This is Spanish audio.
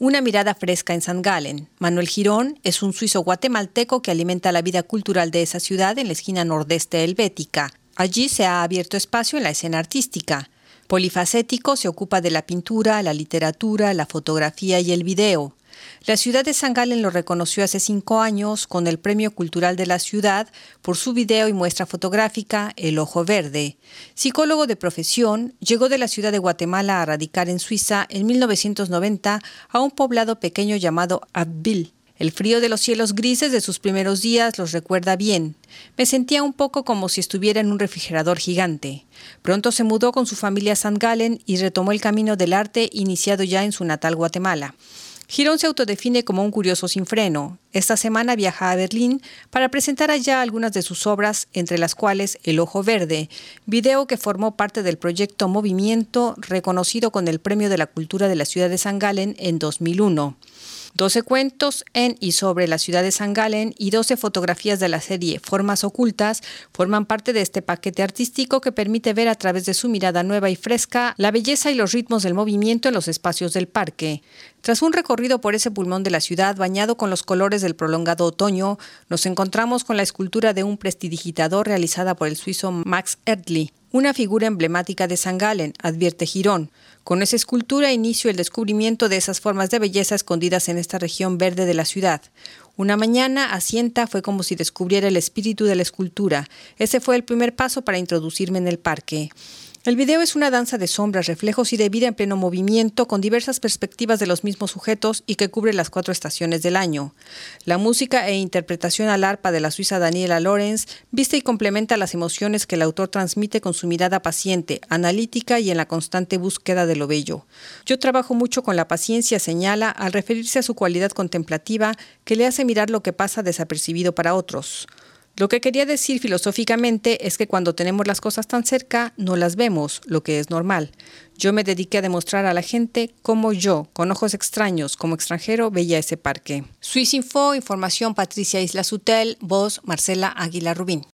Una mirada fresca en St. Gallen. Manuel Girón es un suizo guatemalteco que alimenta la vida cultural de esa ciudad en la esquina nordeste helvética. Allí se ha abierto espacio en la escena artística. Polifacético, se ocupa de la pintura, la literatura, la fotografía y el video. La ciudad de St. Gallen lo reconoció hace 5 años con el Premio Cultural de la Ciudad por su video y muestra fotográfica El Ojo Verde. Psicólogo de profesión, llegó de la ciudad de Guatemala a radicar en Suiza en 1990 a un poblado pequeño llamado Abbeville. El frío de los cielos grises de sus primeros días los recuerda bien. Me sentía un poco como si estuviera en un refrigerador gigante. Pronto se mudó con su familia a St. Gallen y retomó el camino del arte iniciado ya en su natal Guatemala. Girón se autodefine como un curioso sin freno. Esta semana viaja a Berlín para presentar allá algunas de sus obras, entre las cuales El Ojo Verde, video que formó parte del proyecto Movimiento, reconocido con el Premio de la Cultura de la ciudad de St. Gallen en 2001. 12 cuentos en y sobre la ciudad de St. Gallen y 12 fotografías de la serie Formas Ocultas forman parte de este paquete artístico que permite ver a través de su mirada nueva y fresca la belleza y los ritmos del movimiento en los espacios del parque. Tras un recorrido por ese pulmón de la ciudad bañado con los colores del prolongado otoño, nos encontramos con la escultura de un prestidigitador realizada por el suizo Max Erdely. Una figura emblemática de St. Gallen, advierte Girón. Con esa escultura inicio el descubrimiento de esas formas de belleza escondidas en esta región verde de la ciudad. Una mañana, asienta, fue como si descubriera el espíritu de la escultura. Ese fue el primer paso para introducirme en el parque. El video es una danza de sombras, reflejos y de vida en pleno movimiento, con diversas perspectivas de los mismos sujetos y que cubre las 4 estaciones del año. La música e interpretación al arpa de la suiza Daniela Lorenz viste y complementa las emociones que el autor transmite con su mirada paciente, analítica y en la constante búsqueda de lo bello. Yo trabajo mucho con la paciencia, señala, al referirse a su cualidad contemplativa que le hace mirar lo que pasa desapercibido para otros. Lo que quería decir filosóficamente es que cuando tenemos las cosas tan cerca, no las vemos, lo que es normal. Yo me dediqué a demostrar a la gente cómo yo, con ojos extraños, como extranjero, veía ese parque. Swissinfo, información Patricia Isla Sutel, voz Marcela Águila Rubín.